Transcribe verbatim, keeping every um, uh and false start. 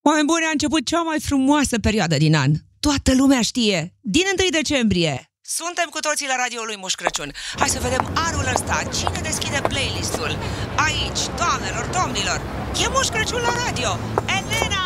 Oameni buni, a început cea mai frumoasă perioadă din an. Toată lumea știe. Din întâi decembrie. Suntem cu toții la radio lui Moș Crăciun. Hai să vedem anul ăsta cine deschide playlistul. Aici, doamnelor, domnilor, e Moș Crăciun la radio. Elena!